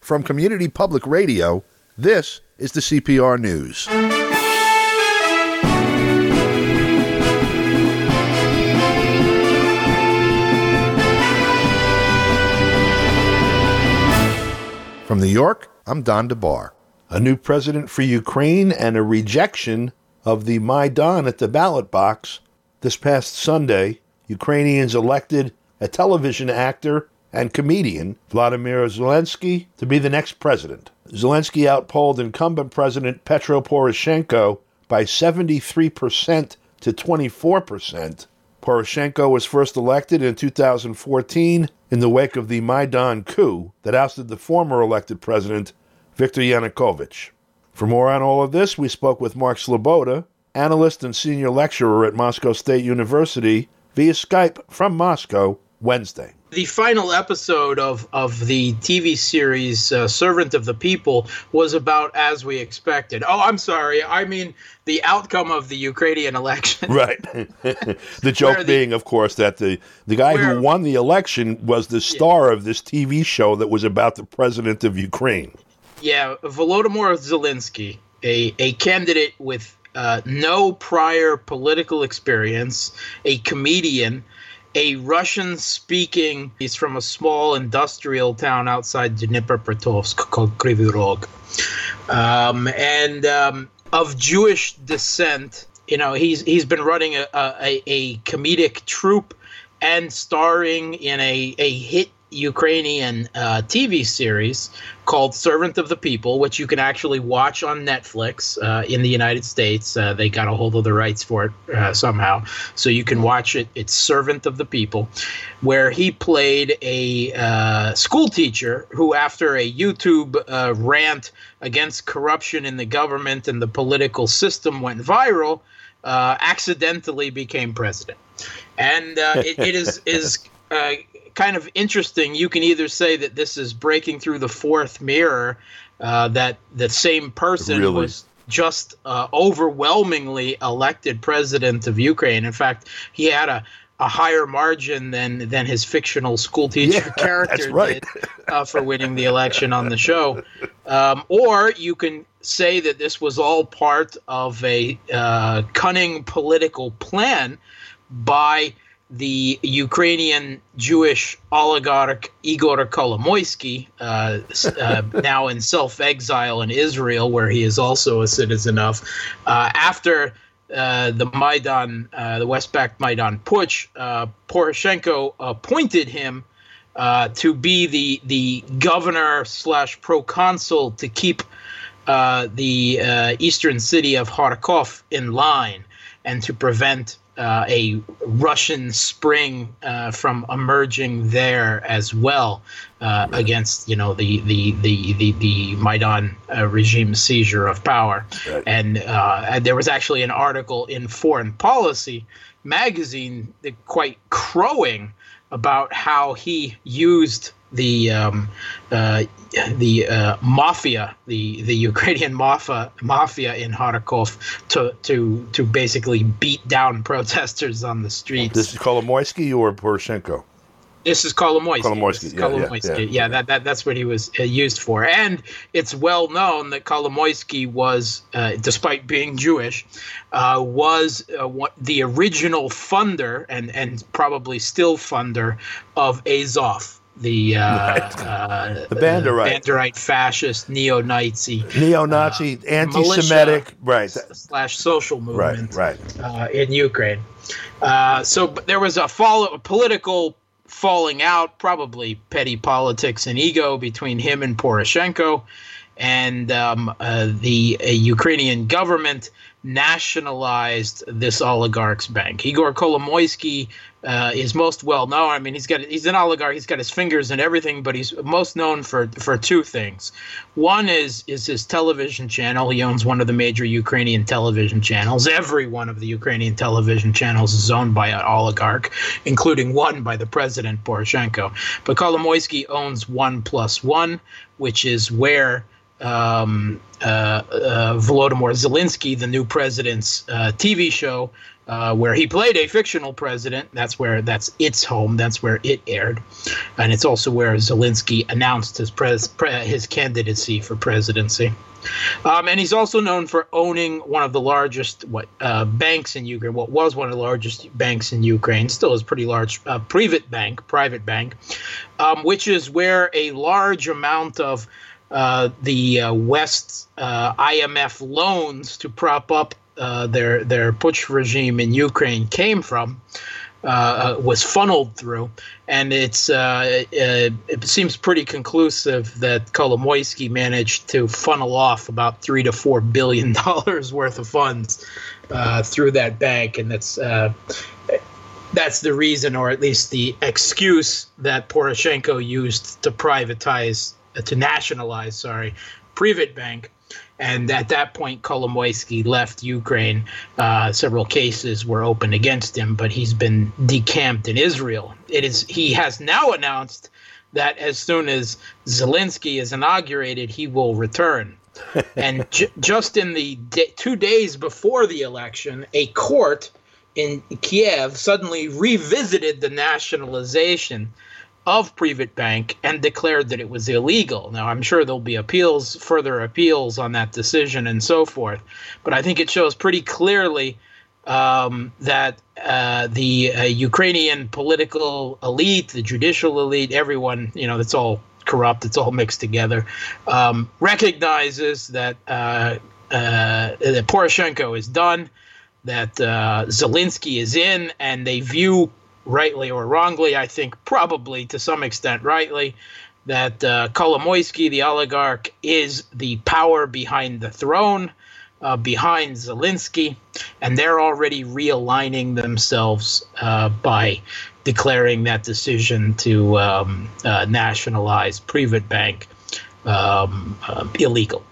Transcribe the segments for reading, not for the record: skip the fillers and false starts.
From Community Public Radio, this is the CPR News. From New York, I'm Don DeBar. A new president for Ukraine and a rejection of the Maidan at the ballot box. This past Sunday, Ukrainians elected a television actor and comedian, Vladimir Zelensky, to be the next president. Zelensky outpolled incumbent President Petro Poroshenko by 73% to 24%. Poroshenko was first elected in 2014 in the wake of the Maidan coup that ousted the former elected president, Viktor Yanukovych. For more on all of this, we spoke with Mark Sloboda, analyst and senior lecturer at Moscow State University, via Skype from Moscow Wednesday. The final episode of the TV series Servant of the People was about as we expected. Oh, I'm sorry. I mean the outcome of the Ukrainian election. Right. The joke being, of course, that the guy who won the election was the star of this TV show that was about the president of Ukraine. Yeah, Volodymyr Zelensky, a candidate with no prior political experience, a comedian, a Russian-speaking, he's from a small industrial town outside Dnipropetrovsk called Kryvyi Rog, and of Jewish descent. You know, he's been running a comedic troupe and starring in a hit Ukrainian TV series called Servant of the People, which you can actually watch on Netflix in the United States. They got a hold of the rights for it somehow. So you can watch it. It's Servant of the People, where he played a school teacher who, after a YouTube rant against corruption in the government and the political system went viral, accidentally became president. And it is kind of interesting. You can either say that this is breaking through the fourth mirror, that the same person was just overwhelmingly elected president of Ukraine. In fact, he had a higher margin than his fictional school teacher character did for winning the election on the show. Or you can say that this was all part of a cunning political plan by the Ukrainian Jewish oligarch Igor Kolomoisky, now in self-exile in Israel, where he is also a citizen of. After the Maidan, the Westpac Maidan putsch, Poroshenko appointed him to be the governor / proconsul to keep the eastern city of Kharkov in line and to prevent a Russian spring from emerging there as well against, the Maidan regime seizure of power. Right. And there was actually an article in Foreign Policy magazine quite crowing about how he used the mafia, the Ukrainian mafia in Kharkov to basically beat down protesters on the streets. This is Kolomoisky or Poroshenko? This is Kolomoisky. Kolomoisky. Yeah, that's what he was used for. And it's well known that Kolomoisky was, despite being Jewish, was the original funder and probably still funder of Azov, the Banderite fascist neo-Nazi, anti-Semitic, / social movement, in Ukraine. So there was a political falling out, probably petty politics and ego between him and Poroshenko, and the Ukrainian government nationalized this oligarch's bank. Igor Kolomoisky is most well known. I mean, he's an oligarch. He's got his fingers in everything, but he's most known for two things. One is his television channel. He owns one of the major Ukrainian television channels. Every one of the Ukrainian television channels is owned by an oligarch, including one by the president, Poroshenko. But Kolomoisky owns 1+1, which is where Volodymyr Zelensky, the new president's TV show, where he played a fictional president. That's its home. That's where it aired, and it's also where Zelensky announced his candidacy for presidency. And he's also known for owning one of the largest banks in Ukraine. What was one of the largest banks in Ukraine, still is pretty large, private bank, which is where a large amount of the West's IMF loans to prop up their putsch regime in Ukraine came from. Was funneled through, and it seems pretty conclusive that Kolomoisky managed to funnel off about $3 to $4 billion worth of funds through that bank, and that's the reason, or at least the excuse, that Poroshenko used to nationalize Privat Bank. And at that point, Kolomoisky left Ukraine. Several cases were opened against him, but he's been decamped in Israel. He has now announced that as soon as Zelensky is inaugurated, he will return. And just in the 2 days before the election, a court in Kiev suddenly revisited the nationalization of Privat Bank and declared that it was illegal. Now, I'm sure there'll be further appeals on that decision and so forth, but I think it shows pretty clearly that the Ukrainian political elite, the judicial elite, everyone, it's all corrupt, it's all mixed together, recognizes that Poroshenko is done, that Zelensky is in, and they view, rightly or wrongly, I think probably to some extent rightly, that Kolomoisky, the oligarch, is the power behind the throne, behind Zelensky, and they're already realigning themselves by declaring that decision to nationalize Privat Bank illegal.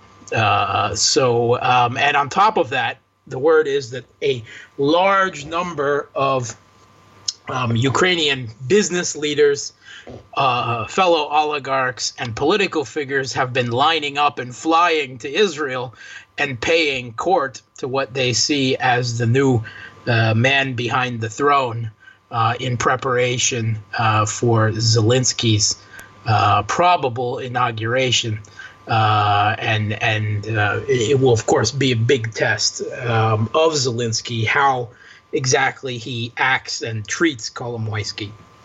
And on top of that, the word is that a large number of Ukrainian business leaders, fellow oligarchs, and political figures have been lining up and flying to Israel and paying court to what they see as the new man behind the throne in preparation for Zelensky's probable inauguration. And it will, of course, be a big test of Zelensky, how exactly he acts and treats Kolomoisky.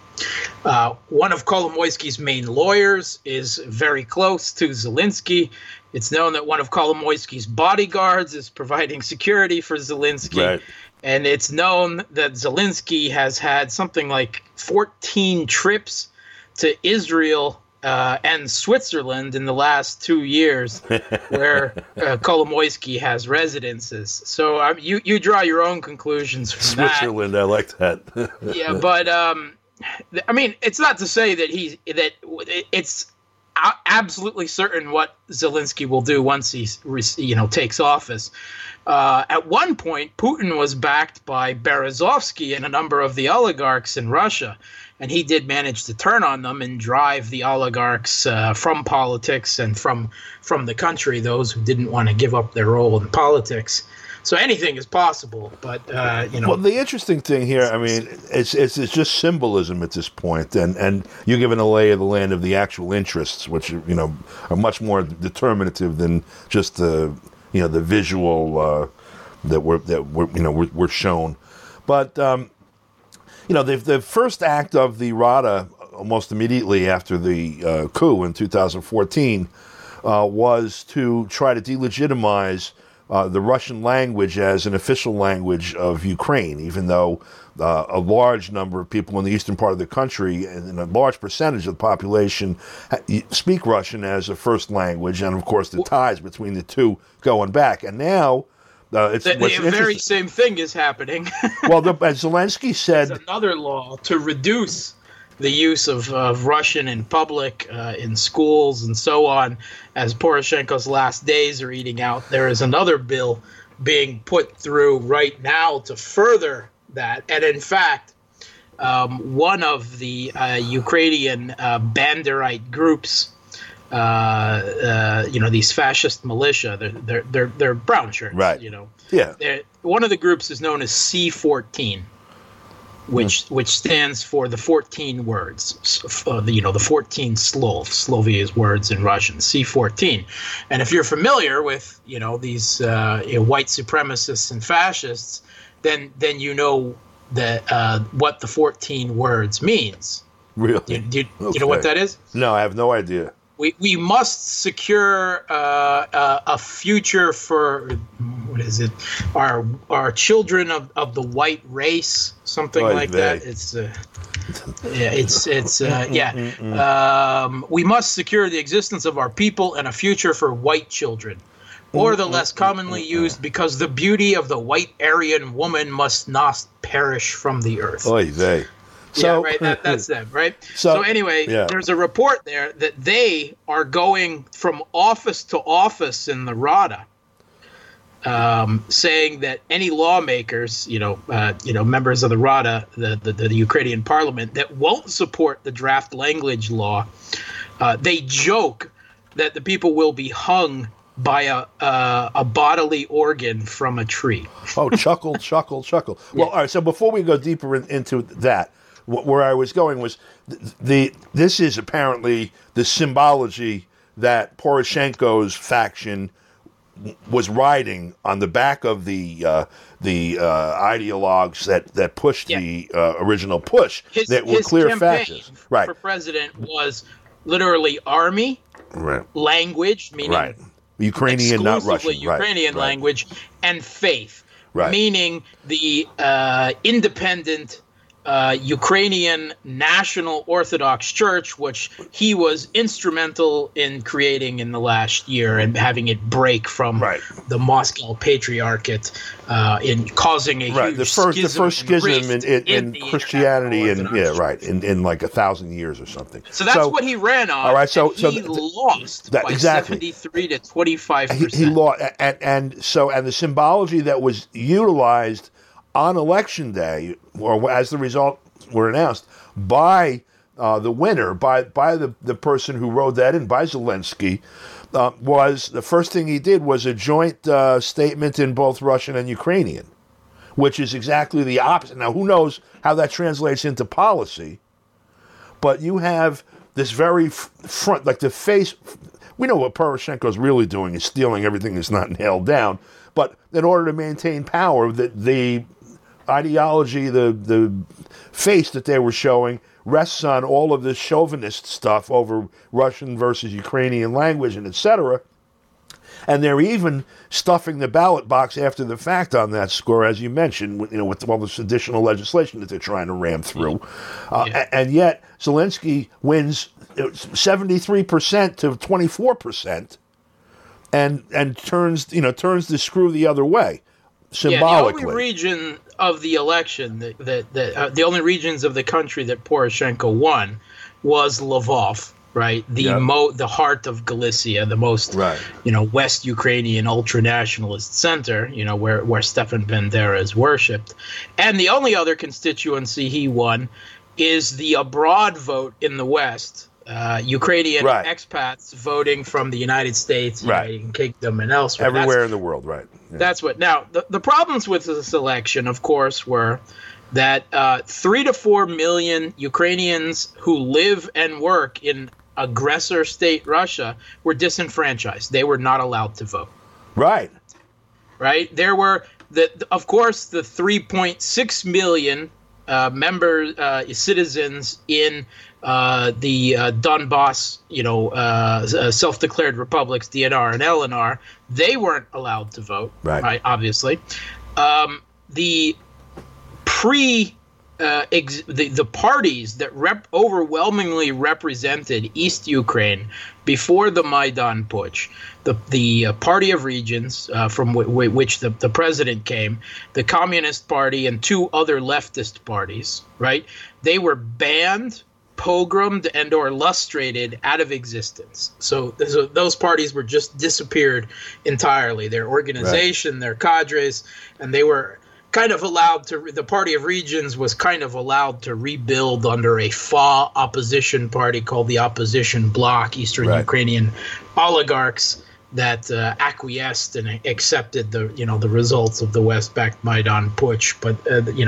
One of Kolomoisky's main lawyers is very close to Zelensky. It's known that one of Kolomoisky's bodyguards is providing security for Zelensky. Right. And it's known that Zelensky has had something like 14 trips to Israel and Switzerland in the last 2 years, where Kolomoisky has residences. So you draw your own conclusions from Switzerland, that. I like that. Yeah, but I mean, it's not to say that it's absolutely certain what Zelensky will do once he takes office. At one point, Putin was backed by Berezovsky and a number of the oligarchs in Russia. And he did manage to turn on them and drive the oligarchs from politics and from the country, those who didn't want to give up their role in politics. So anything is possible, but Well, the interesting thing here, I mean, it's just symbolism at this point, and you're given a lay of the land of the actual interests, which are much more determinative than just the visual that we're shown, but. The first act of the Rada, almost immediately after the coup in 2014, was to try to delegitimize the Russian language as an official language of Ukraine, even though a large number of people in the eastern part of the country and a large percentage of the population speak Russian as a first language, and of course the ties between the two going back. And now... the very same thing is happening. Well, as Zelensky said... There's another law to reduce the use of Russian in public, in schools and so on. As Poroshenko's last days are eating out, there is another bill being put through right now to further that. And in fact, one of the Ukrainian Banderite groups these fascist militia. They're brown shirts, right? Yeah. One of the groups is known as C14, which stands for the 14 words. The 14 Slovia's words in Russian. C14, and if you're familiar with these white supremacists and fascists, then you know that what the 14 words means. Really? Do you know what that is? No, I have no idea. We must secure a future for, what is it? Our children of the white race, something like that. We must secure the existence of our people and a future for white children, or the less commonly used, because the beauty of the white Aryan woman must not perish from the earth. Oy vey. So, yeah, right. That's them, right? So anyway, there's a report there that they are going from office to office in the Rada, saying that any lawmakers, members of the Rada, the Ukrainian parliament, that won't support the draft language law, they joke that the people will be hung by a bodily organ from a tree. Oh, chuckle. Well, all right. So before we go deeper into that, where I was going was this is apparently the symbology that Poroshenko's faction was riding on the back of the ideologues that pushed the original push that were clear fascists. Right. For president was literally army, language, meaning Ukrainian, not Russian, Ukrainian language, and faith, meaning the independent Ukrainian National Orthodox Church, which he was instrumental in creating in the last year and having it break from the Moscow Patriarchate, in causing a huge the first schism in Christianity in like 1,000 years or something. So that's what he ran on. All right, so he lost by 73 to 25%. He lost, and the symbology that was utilized on Election Day, or as the results were announced, by the winner, by the person who wrote that in, by Zelensky, was the first thing he did was a joint statement in both Russian and Ukrainian, which is exactly the opposite. Now, who knows how that translates into policy, but you have this very front, like the face. We know what Poroshenko's really doing is stealing everything that's not nailed down, but in order to maintain power, the ideology, the face that they were showing rests on all of this chauvinist stuff over Russian versus Ukrainian language and etc. And they're even stuffing the ballot box after the fact on that score, as you mentioned, with all this additional legislation that they're trying to ram through. And yet Zelensky wins 73% to 24%, and turns the screw the other way. Symbolically. The only region of the election the only regions of the country that Poroshenko won was Lvov, right? The heart of Galicia, the most West Ukrainian ultra-nationalist center, where Stefan Bandera is worshipped. And the only other constituency he won is the abroad vote in the West. Ukrainian expats voting from the United States, United Kingdom, and elsewhere. Everywhere in the world, right. Yeah. That's what. Now, the problems with this election, of course, were that 3 to 4 million Ukrainians who live and work in aggressor state Russia were disenfranchised. They were not allowed to vote. Right. There were, of course, the 3.6 million citizens in the Donbass, self-declared republics, DNR and LNR. They weren't allowed to vote, right? Obviously, the parties that overwhelmingly represented East Ukraine before the Maidan Putsch, the Party of Regions, from which the president came, the Communist Party, and two other leftist parties, right? They were banned, pogromed, and or lustrated out of existence. So those parties were just disappeared entirely. Their organization, their cadres, and they were kind of allowed to, the Party of Regions was kind of allowed to rebuild under a far opposition party called the Opposition Bloc, Eastern Ukrainian oligarchs that acquiesced and accepted the results of the West-backed Maidan putsch, but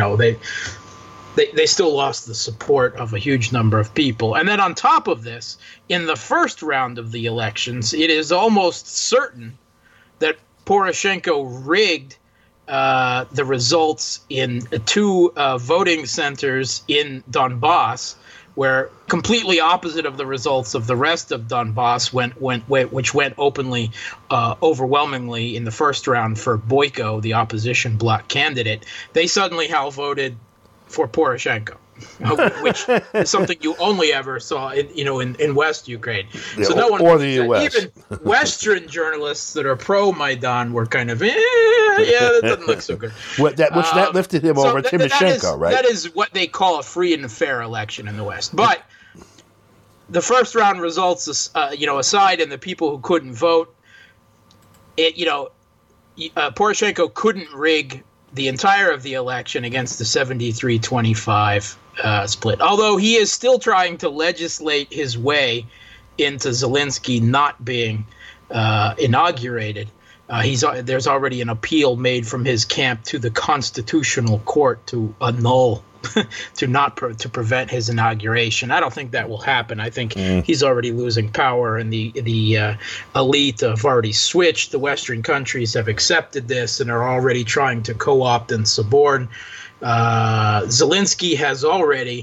they still lost the support of a huge number of people. And then on top of this, in the first round of the elections, it is almost certain that Poroshenko rigged the results in two voting centers in Donbass, where completely opposite of the results of the rest of Donbass which went openly, overwhelmingly in the first round for Boyko, the opposition bloc candidate. They suddenly voted for Poroshenko, which is something you only ever saw in West Ukraine. Yeah, so no one or the U.S. Even Western journalists that are pro-Maidan were kind of, that doesn't look so good. That lifted him over Timoshenko, right? That is what they call a free and fair election in the West. But the first round results, aside, and the people who couldn't vote, Poroshenko couldn't rig the entire of the election against the 73-25 split. Although he is still trying to legislate his way into Zelensky not being inaugurated. There's already an appeal made from his camp to the Constitutional Court to annul, to prevent his inauguration. I don't think that will happen. I think he's already losing power, and the elite have already switched. The Western countries have accepted this and are already trying to co-opt and suborn. Zelensky has already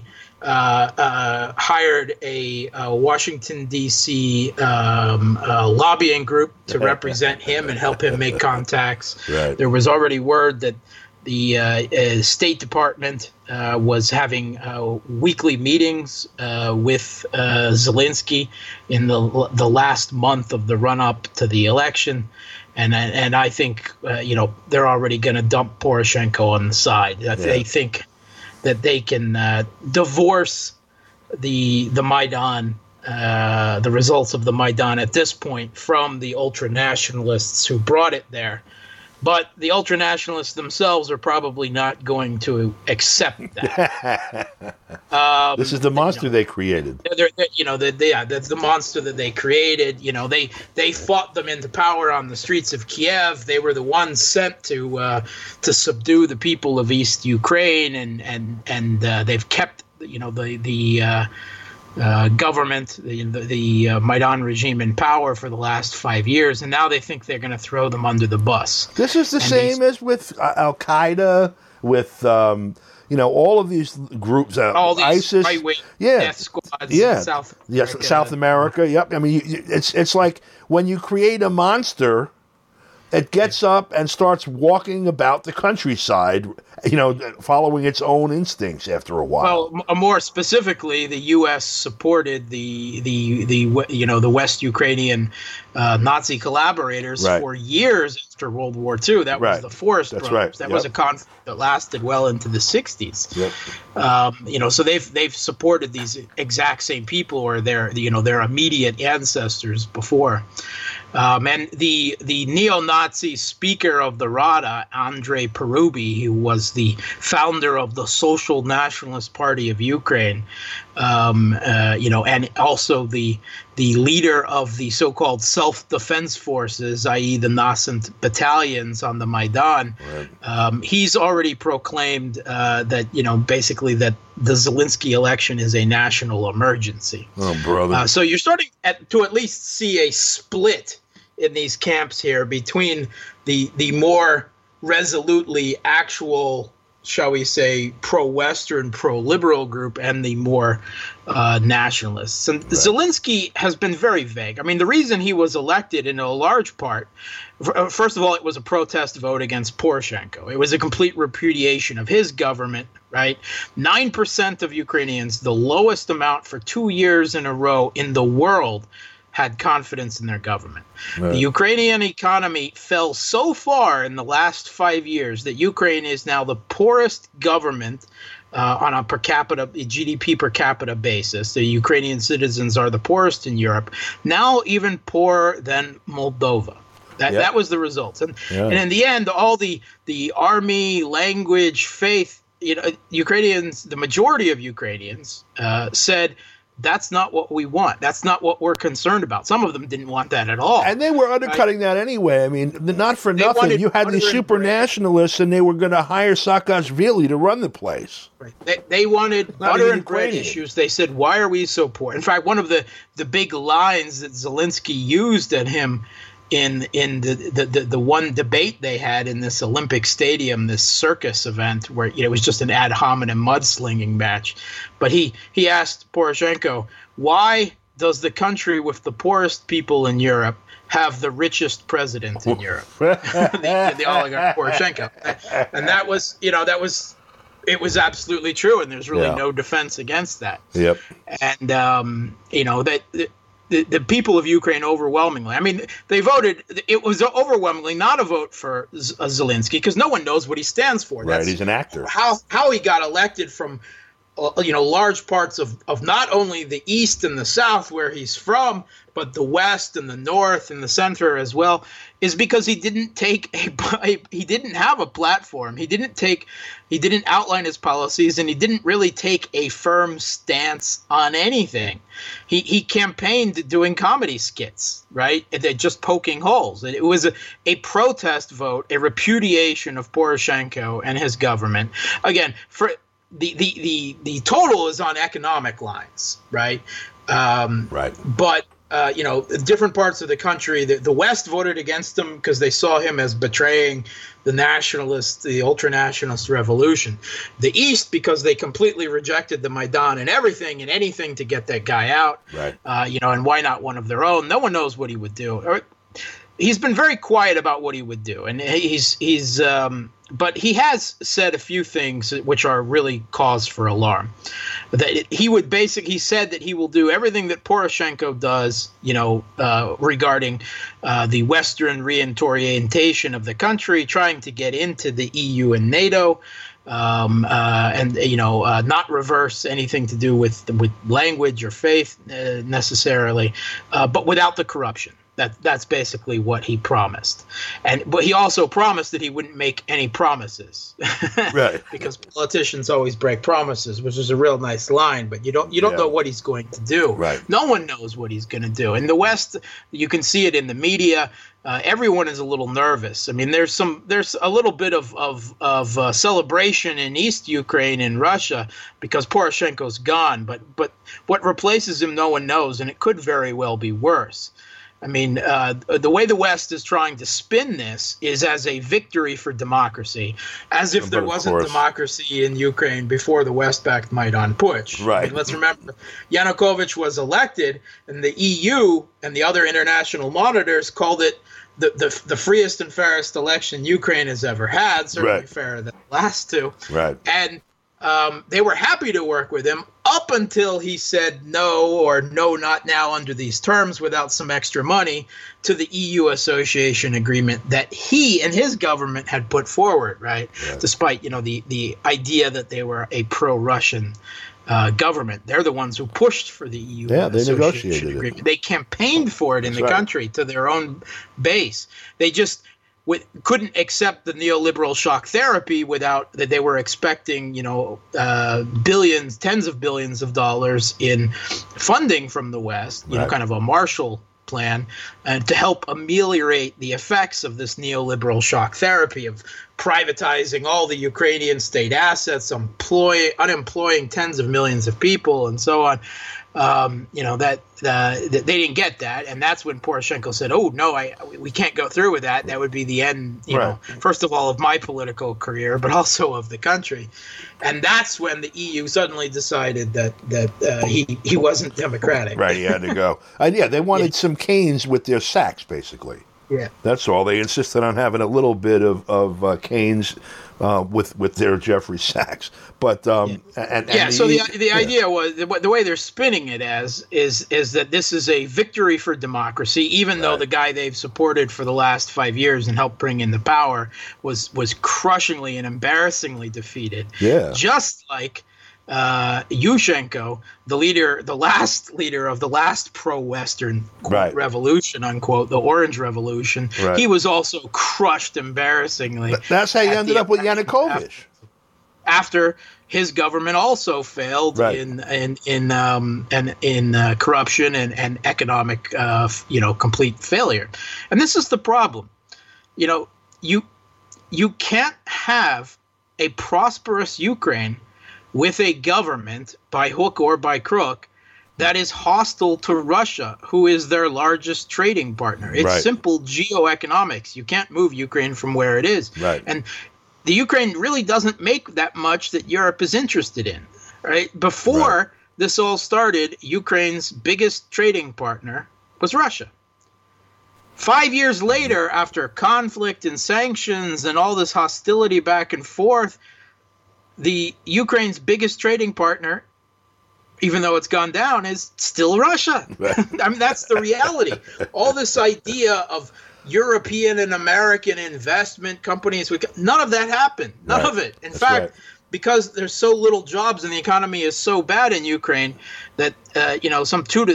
hired a Washington, D.C. Lobbying group to represent him and help him make contacts. Right. There was already word that the State Department was having weekly meetings with Zelensky in the last month of the run-up to the election. And I think, they're already going to dump Poroshenko on the side. They think that they can divorce the Maidan, the results of the Maidan at this point, from the ultra-nationalists who brought it there. But the ultra-nationalists themselves are probably not going to accept that. This is the monster they created. That's the monster that they created. They fought them into power on the streets of Kiev. They were the ones sent to subdue the people of East Ukraine, and they've kept the government, the Maidan regime in power for the last 5 years, and now they think they're going to throw them under the bus. This is the same as with Al-Qaeda, with all of these groups, all these ISIS, right-wing death squads in South America. South America. Yep. I mean, it's like when you create a monster, it gets up and starts walking about the countryside, following its own instincts after a while. Well, more specifically, the U.S. supported the West Ukrainian Nazi collaborators for years after World War II. That was the Forest Brothers. That was a conflict that lasted well into the 60s. Yep. So they've supported these exact same people, or their immediate ancestors before. And the neo-Nazi speaker of the Rada, Andrei Parubi, who was the founder of the Social Nationalist Party of Ukraine, and also the leader of the so-called self-defense forces, i.e. the nascent battalions on the Maidan, he's already proclaimed that, basically that the Zelensky election is a national emergency. Oh, brother. So you're starting to at least see a split in these camps here between the more resolutely actual, shall we say, pro-Western, pro-liberal group and the more nationalists. And Zelensky has been very vague. I mean, the reason he was elected in a large part, first of all, it was a protest vote against Poroshenko. It was a complete repudiation of his government, right? 9% of Ukrainians, the lowest amount for 2 years in a row in the world, had confidence in their government. Right. The Ukrainian economy fell so far in the last 5 years that Ukraine is now the poorest government on a GDP per capita basis. The Ukrainian citizens are the poorest in Europe, now even poorer than Moldova. That was the result. And in the end, all the army, language, faith, Ukrainians, the majority of Ukrainians said, that's not what we want. That's not what we're concerned about. Some of them didn't want that at all. And they were undercutting that anyway. I mean, not for nothing. You had these super nationalists, and they were going to hire Saakashvili to run the place. Right. They wanted butter and bread issues. They said, why are we so poor? In fact, one of the big lines that Zelensky used at him in the one debate they had in this Olympic Stadium, this circus event where it was just an ad hominem mudslinging match. But he asked Poroshenko, why does the country with the poorest people in Europe have the richest president in Europe? the oligarch Poroshenko. And that was, it was absolutely true, and there's really no defense against that. Yep. And that the people of Ukraine overwhelmingly, I mean, they voted. It was overwhelmingly not a vote for Zelensky because no one knows what he stands for. Right, he's an actor. How he got elected from, large parts of not only the east and the south where he's from, but the west and the north and the center as well, is because he didn't he didn't have a platform. He didn't outline his policies, and he didn't really take a firm stance on anything. He campaigned doing comedy skits, right? Just poking holes. It was a protest vote, a repudiation of Poroshenko and his government. Again, for the total is on economic lines, right? Right. But different parts of the country, the West voted against him because they saw him as betraying the ultra-nationalist revolution. The East, because they completely rejected the Maidan and everything and anything to get that guy out. Right. And why not one of their own? No one knows what he would do. He's been very quiet about what he would do, and but he has said a few things which are really cause for alarm. He said that he will do everything that Poroshenko does, regarding the Western reorientation of the country, trying to get into the EU and NATO, not reverse anything to do with language or faith necessarily, but without the corruption. That's basically what he promised, but he also promised that he wouldn't make any promises, right? Because politicians always break promises, which is a real nice line. But you don't know what he's going to do. Right. No one knows what he's going to do. In the West, you can see it in the media. Everyone is a little nervous. I mean, there's a little bit of celebration in East Ukraine and Russia because Poroshenko's gone. But what replaces him, no one knows, and it could very well be worse. I mean, the way the West is trying to spin this is as a victory for democracy, as if there wasn't democracy in Ukraine before the West-backed Maidan Putsch. Right. I mean, let's remember, Yanukovych was elected, and the EU and the other international monitors called it the freest and fairest election Ukraine has ever had, certainly fairer than the last two. Right. And they were happy to work with him up until he said no, not now under these terms without some extra money to the EU association agreement that he and his government had put forward, right? Yeah. Despite, the idea that they were a pro-Russian government. They're the ones who pushed for the EU association agreement. They campaigned for it in the country to their own base. They just couldn't accept the neoliberal shock therapy without that. They were expecting, billions, tens of billions of dollars in funding from the West, kind of a Marshall Plan, and to help ameliorate the effects of this neoliberal shock therapy of privatizing all the Ukrainian state assets, unemploying tens of millions of people, and so on. That they didn't get that, and that's when Poroshenko said, "Oh no, we can't go through with that. That would be the end, first of all of my political career, but also of the country." And that's when the EU suddenly decided that he wasn't democratic. Right, he had to go. And they wanted some Keynes with their Sachs, basically. Yeah, that's all. They insisted on having a little bit of Keynes with their Jeffrey Sachs, but So the idea was the way they're spinning it as is that this is a victory for democracy, even though the guy they've supported for the last 5 years and helped bring in the power was crushingly and embarrassingly defeated. Yeah, just like Yushchenko, the last leader of the last pro-Western revolution, unquote, the Orange Revolution, he was also crushed embarrassingly. That's how you ended up with Yanukovych. After his government also failed in corruption and economic, complete failure. And this is the problem. You can't have a prosperous Ukraine with a government, by hook or by crook, that is hostile to Russia, who is their largest trading partner. It's simple geoeconomics. You can't move Ukraine from where it is. And the Ukraine really doesn't make that much that Europe is interested in. Before this all started, Ukraine's biggest trading partner was Russia. 5 years later, after conflict and sanctions and all this hostility back and forth, the Ukraine's biggest trading partner, even though it's gone down, is still Russia. I mean, that's the reality. All this idea of European and American investment companies, none of that happened. None of it. In fact, because there's so little jobs and the economy is so bad in Ukraine that some 2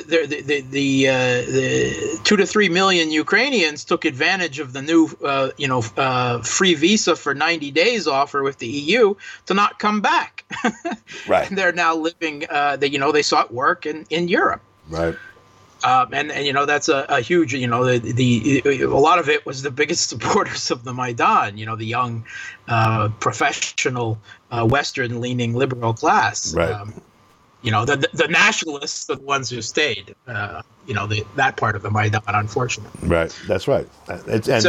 to 3 million Ukrainians took advantage of the new free visa for 90 days offer with the EU to not come back. And they're now living. They sought work in Europe. And that's a huge, a lot of it was the biggest supporters of the Maidan, the young, professional, Western-leaning liberal class. The nationalists are the ones who stayed, that part of the Maidan, unfortunately. That's right. This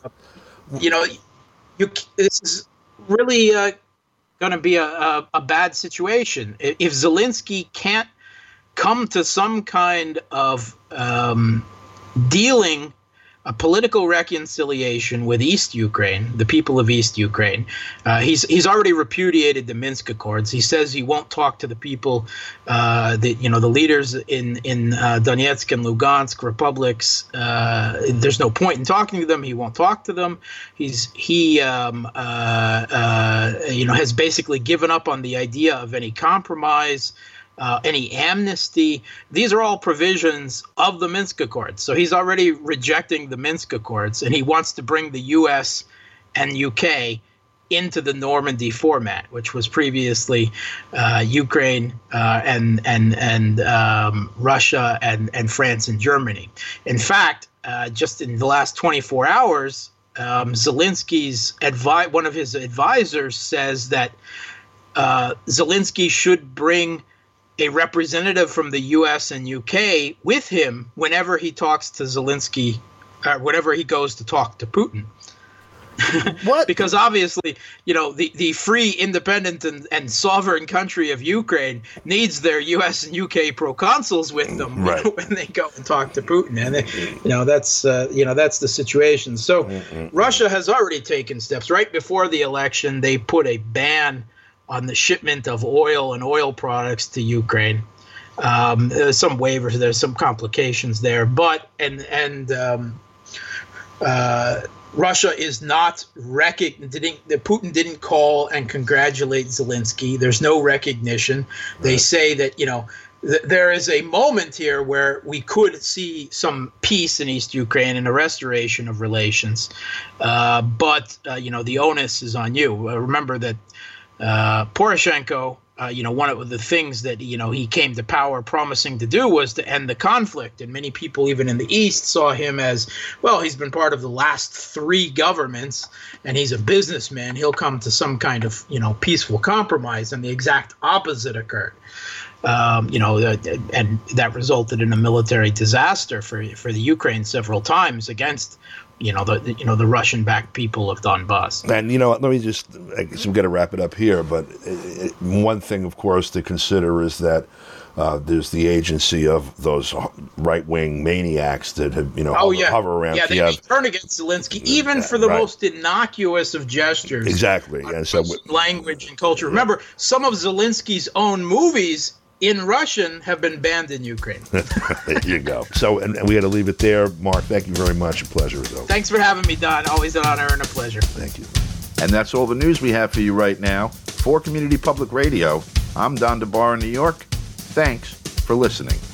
is really going to be a bad situation. If Zelensky can't come to some kind of dealing, a political reconciliation with East Ukraine, the people of East Ukraine. He's already repudiated the Minsk Accords. He says he won't talk to the people, the leaders in Donetsk and Lugansk republics. There's no point in talking to them. He won't talk to them. He has basically given up on the idea of any compromise. Any amnesty. These are all provisions of the Minsk Accords. So he's already rejecting the Minsk Accords, and he wants to bring the U.S. and U.K. into the Normandy format, which was previously Ukraine and Russia and France and Germany. In fact, just in the last 24 hours, Zelensky's one of his advisors says that Zelensky should bring a representative from the U.S. and U.K. with him whenever he talks to Zelensky, whenever he goes to talk to Putin. What? Because obviously, the free, independent, and sovereign country of Ukraine needs their U.S. and U.K. proconsuls with them when they go and talk to Putin, and that's the situation. So Russia has already taken steps. Right before the election, they put a ban on the shipment of oil and oil products to Ukraine. There's some waivers, there's some complications there, but Russia is not Putin didn't call and congratulate Zelensky. There's no recognition. They say that there is a moment here where we could see some peace in East Ukraine and a restoration of relations, but the onus is on you. Remember that. Poroshenko, one of the things that, he came to power promising to do was to end the conflict. And many people, even in the East, saw him as, well, he's been part of the last 3 governments and he's a businessman. He'll come to some kind of, peaceful compromise. And the exact opposite occurred. And that resulted in a military disaster for the Ukraine several times against the Russian-backed people of Donbass. And let me just, I'm going to wrap it up here. But one thing, of course, to consider is that there's the agency of those right-wing maniacs that have, hover around Kiev. Yeah, they turn against Zelensky, even for the most innocuous of gestures. Exactly, and so language and culture. Remember, some of Zelensky's own movies in Russian have been banned in Ukraine. There you go. So, and we got to leave it there. Mark, thank you very much. A pleasure as always. Thanks for having me, Don. Always an honor and a pleasure. Thank you. And that's all the news we have for you right now. For Community Public Radio, I'm Don DeBar in New York. Thanks for listening.